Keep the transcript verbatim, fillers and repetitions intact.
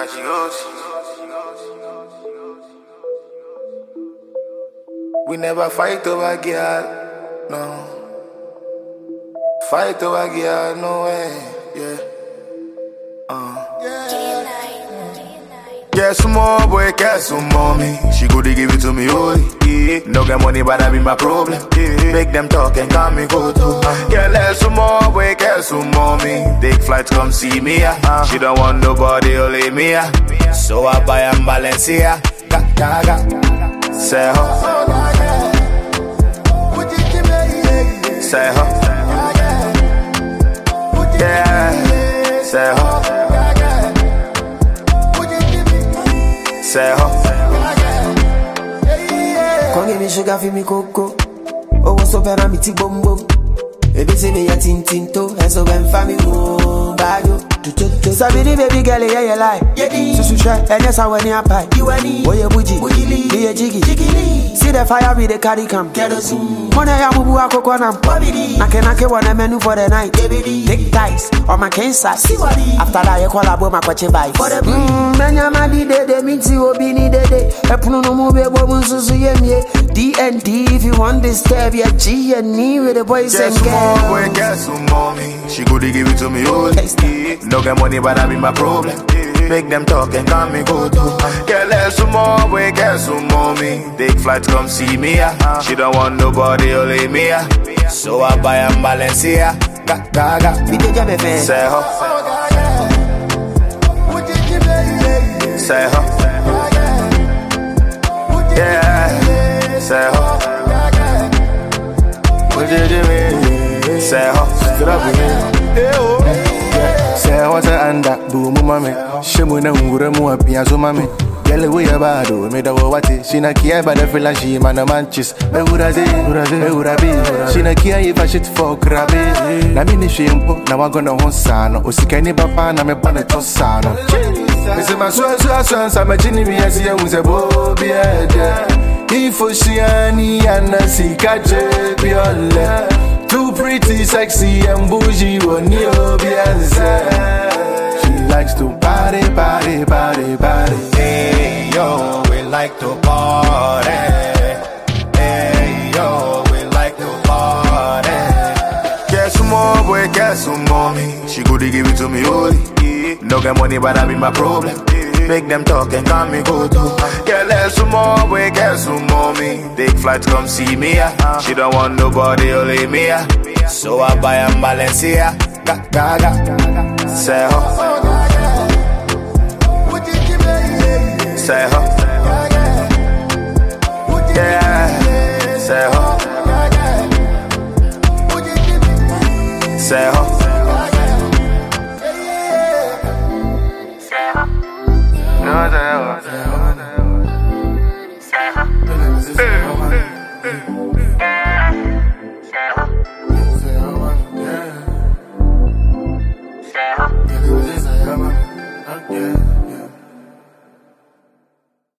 she goes. We never fight over girl, no. Fight over girl, no way, yeah. Uh. Yeah, some more boy, care some mommy. She go to give it to me, oh yeah. No get money, but that be my problem. Yeah. Make them talk and call me go to. Uh. Yeah, let some more boy, care some mommy. Take flights, come see me. Uh. She don't want nobody, only me. Uh. So I buy a Balenciaga. Ga, ga, ga. Say ho. Say ho. Yeah. Say ho. Say ho. Come give me sugar for me cocoa. Oh, what's up, and I'm eating bombo. Baby, say me a tin tin to. And so when family go, bago. Sabini baby girl, yeah, you lie. Susu share, and yes, I want your pie. You any? Boy, you bougie. Be a jiggy. See the fire with the carry cam. Money, I will go a coconut. Nake nake one a menu for the night. Big ties on my cane side. After that, you call a boy, my coach by. Mmm, Manya Madi, they mean to be needed. A Puno move, a woman, Susu, D and D. If you want this, stab your G and E with the boys and girls. Boy, get some mommy. She go to give it to me, oh yeah. No get money, but that be my problem. Make them talk and call me go to. Get less some more, boy, get some mommy. Take flights, come see me. Uh. She don't want nobody, only me. Uh. So I buy a Balenciaga. Ga, ga, ga. Say ho. Say ho. Yeah. Say ho. Say ho. Say what's a anda, boom, mammy. Shimuna, Muramu, Piazzo, mammy. Yellow way about it, made a wati. She na kia by the village, man, a manchis. I would have been, I would have been. She na kia if I shit for crabby. Namini shimpo, now I'm gonna honsano. Usikani papa, na me bonnet tosano. This is my son, son, son, I'm a genie, as young as a bobby. If Oceani and a sikaje, beyond. Too pretty, sexy, and bougie, one new Beyonce. She likes to party, party, party, party. Hey, yo, we like to party. Hey, yo, we like to party. Get some more, boy, get some mommy. She go to give it to me, oh yeah. No get money, but that be my problem. Make them talk and call me go to. Get less some more, boy, get some mommy. Take flights, come see me. Uh. She don't want nobody, only me. Uh. So I buy a Balenciaga. Ga, ga, ga. Say ho. Say ho. Yeah. Say ho. Say ho.